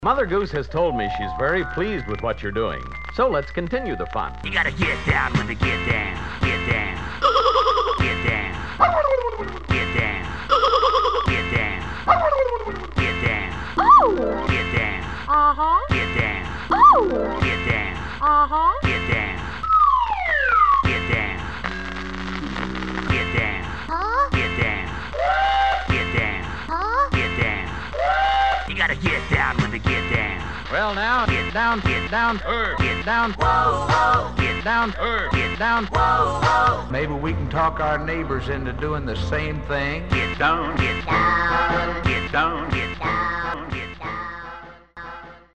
Mother Goose has told me she's very pleased with what you're doing. So let's continue the fun. You gotta get down with the get down. Get down. Get down. Get down. Get down. Get down. Oh! Get down. Uh-huh. Get down. Oh! Get down. Uh-huh. Get down. Get down. Get down. Huh? Get down. Get down. Huh? Get down. You gotta get down with the get down. Well, now, get down, get down, get down, Whoa, whoa. get down, get down. Whoa, whoa. Maybe we can talk our neighbors into doing the same thing. Get down. Get down. Get down. Get down.